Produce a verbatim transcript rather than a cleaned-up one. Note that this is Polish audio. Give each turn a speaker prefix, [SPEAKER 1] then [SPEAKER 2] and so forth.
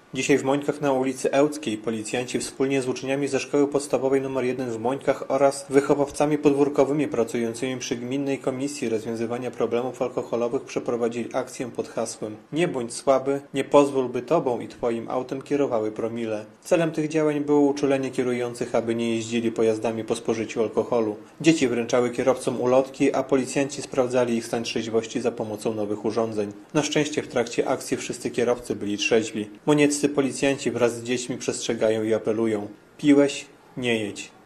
[SPEAKER 1] Dzisiaj w Mońkach na ulicy Ełckiej policjanci wspólnie z uczniami ze szkoły podstawowej nr jeden w Mońkach oraz wychowawcami podwórkowymi pracującymi przy Gminnej Komisji Rozwiązywania Problemów Alkoholowych przeprowadzili akcję pod hasłem „Nie bądź słaby, nie pozwól, by tobą i twoim autem kierowały promile”. Celem tych działań było uczulenie kierujących, aby nie jeździli pojazdami po spożyciu alkoholu. Dzieci wręczały kierowcom ulotki, a policjanci sprawdzali ich stan trzeźwości za pomocą nowych urządzeń. Na szczęście w trakcie akcji wszyscy kierowcy byli trzeźwi. Monieccy policjanci wraz z dziećmi przestrzegają i apelują: piłeś? Nie jedź.